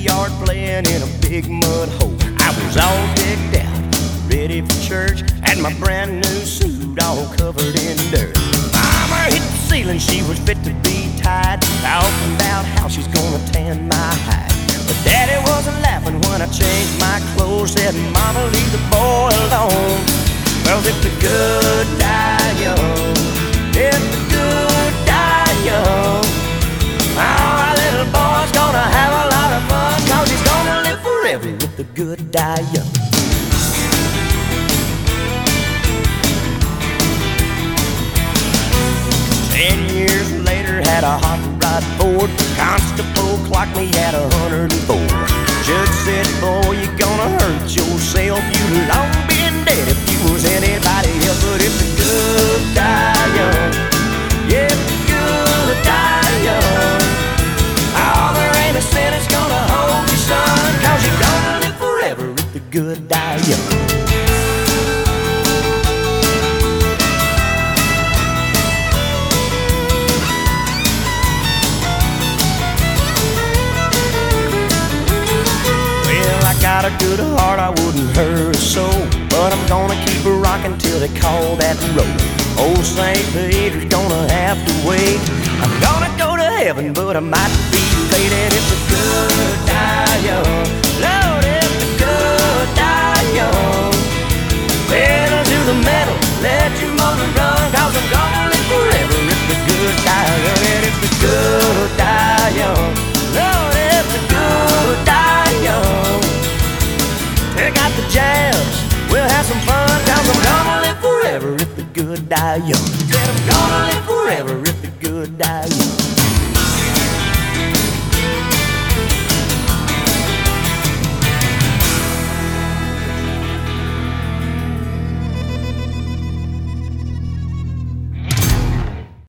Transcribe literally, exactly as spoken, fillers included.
backyard playing in a big mud hole. I was all decked out, ready for church, and my brand new suit all covered in dirt. Mama hit the ceiling, she was fit to be tied, talking about how she's gonna tan my hide. But Daddy wasn't laughing when I changed my clothes, said, Mama, leave the boy alone. Well, if the good die young, if the good die young, oh, our little boy's gonna have a lot of fun, 'cause he's gonna live forever if the good die young. Ten years later, had a hot rod Ford. Constable clocked me at a hundred and four. Judge said, boy, you're gonna hurt yourself. You'd long been dead if you was anybody else. But if the good die young, yeah, if the good die young, oh, there ain't a sin that's gonna hold you, son, 'cause you're gonna live forever if the good die young. Got a good heart, I wouldn't hurt a soul, but I'm gonna keep her rocking till they call that roll. Old Saint Peter's gonna have to wait. I'm gonna go to heaven, but I might be late. And if the good die young, Lord, if the good die young, pedal to the metal, let your motor run, 'cause I'm gonna live forever if the good die young. And if the good die young, Lord, if the good die young, check out the jazz, we'll have some fun, 'cause I'm gonna live forever if the good die young.